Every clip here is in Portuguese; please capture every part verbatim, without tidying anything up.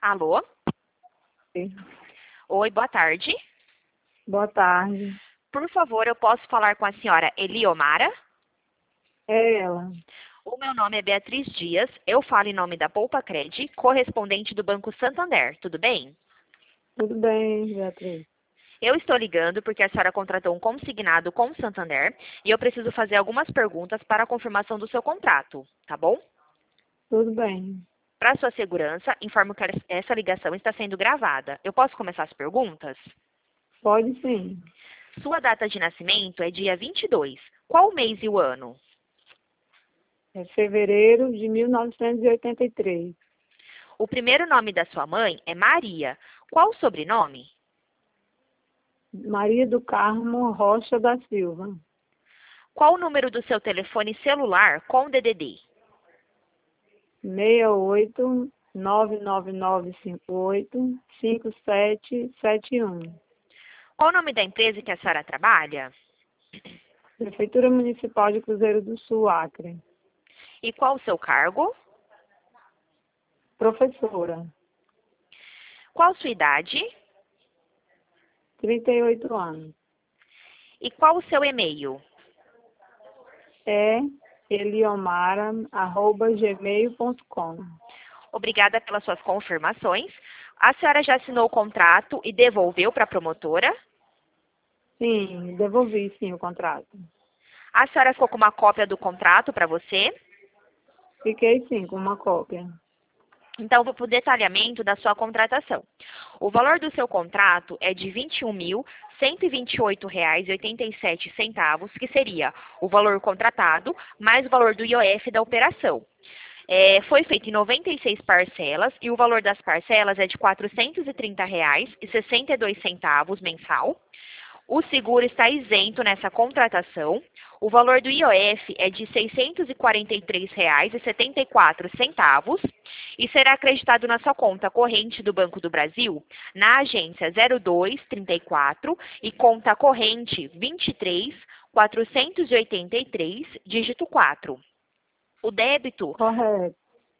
Alô? Oi, boa tarde. Boa tarde. Por favor, eu posso falar com a senhora Eliomara? É ela. O meu nome é Beatriz Dias, eu falo em nome da Poupa Cred, correspondente do Banco Santander, tudo bem? Tudo bem, Beatriz? Eu estou ligando porque a senhora contratou um consignado com o Santander e eu preciso fazer algumas perguntas para a confirmação do seu contrato, tá bom? Tudo bem. Para sua segurança, informo que essa ligação está sendo gravada. Eu posso começar as perguntas? Pode sim. Sua data de nascimento é dia vinte e dois. Qual o mês e o ano? É fevereiro de mil novecentos e oitenta e três. O primeiro nome da sua mãe é Maria. Qual o sobrenome? Maria do Carmo Rocha da Silva. Qual o número do seu telefone celular com D D D? seis oito nove nove nove cinco oito cinco sete sete um. Qual o nome da empresa que a senhora trabalha? Prefeitura Municipal de Cruzeiro do Sul, Acre. E qual o seu cargo? Professora. Qual sua idade? trinta e oito anos. E qual o seu e-mail? É eliomara arroba gmail ponto com. Obrigada pelas suas confirmações. A senhora já assinou o contrato e devolveu para a promotora? Sim, devolvi sim o contrato. A senhora ficou com uma cópia do contrato para você? Fiquei sim com uma cópia. Então, vou para o detalhamento da sua contratação. O valor do seu contrato é de vinte e um mil cento e vinte e oito reais e oitenta e sete centavos, que seria o valor contratado mais o valor do I O F da operação. É, foi feito em noventa e seis parcelas e o valor das parcelas é de quatrocentos e trinta reais e sessenta e dois centavos mensal. O seguro está isento nessa contratação. O valor do I O F é de seiscentos e quarenta e três reais e setenta e quatro centavos e será acreditado na sua conta corrente do Banco do Brasil, na agência zero dois trinta e quatro e conta corrente vinte e três quatrocentos e oitenta e três, dígito quatro. O débito Correto.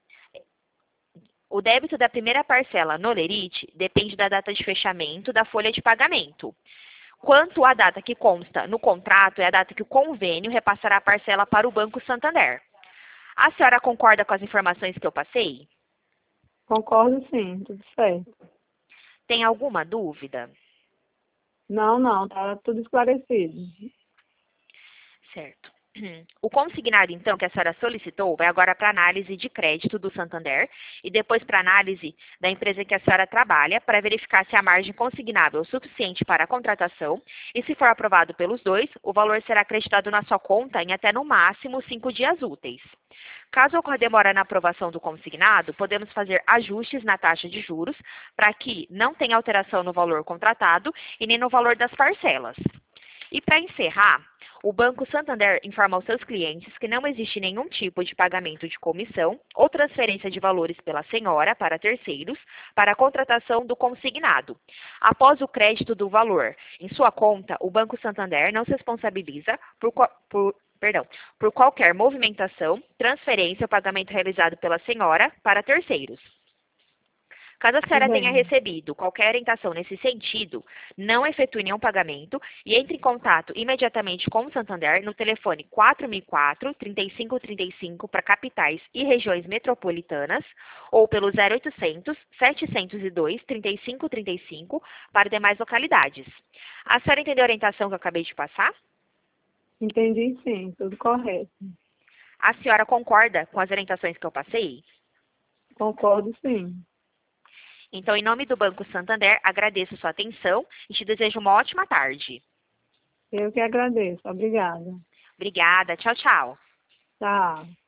O débito da primeira parcela no Lerite depende da data de fechamento da folha de pagamento. Quanto à data que consta no contrato, é a data que o convênio repassará a parcela para o Banco Santander. A senhora concorda com as informações que eu passei? Concordo sim, tudo certo. Tem alguma dúvida? Não, não, tá tudo esclarecido. Certo. O consignado, então, que a senhora solicitou, vai agora para análise de crédito do Santander e depois para análise da empresa que a senhora trabalha para verificar se a margem consignável é suficiente para a contratação e, se for aprovado pelos dois, o valor será acreditado na sua conta em até no máximo cinco dias úteis. Caso ocorra demora na aprovação do consignado, podemos fazer ajustes na taxa de juros para que não tenha alteração no valor contratado e nem no valor das parcelas. E para encerrar, o Banco Santander informa aos seus clientes que não existe nenhum tipo de pagamento de comissão ou transferência de valores pela senhora para terceiros para a contratação do consignado. Após o crédito do valor em sua conta, o Banco Santander não se responsabiliza por, por, perdão, por qualquer movimentação, transferência ou pagamento realizado pela senhora para terceiros. Caso a senhora tenha recebido qualquer orientação nesse sentido, não efetue nenhum pagamento e entre em contato imediatamente com o Santander no telefone quatro mil e quatro, trinta e cinco trinta e cinco para capitais e regiões metropolitanas ou pelo zero oitocentos, setecentos e dois, trinta e cinco trinta e cinco para demais localidades. A senhora entendeu a orientação que eu acabei de passar? Entendi sim, tudo correto. A senhora concorda com as orientações que eu passei? Concordo sim. Então, em nome do Banco Santander, agradeço sua atenção e te desejo uma ótima tarde. Eu que agradeço. Obrigada. Obrigada. Tchau, tchau. Tchau.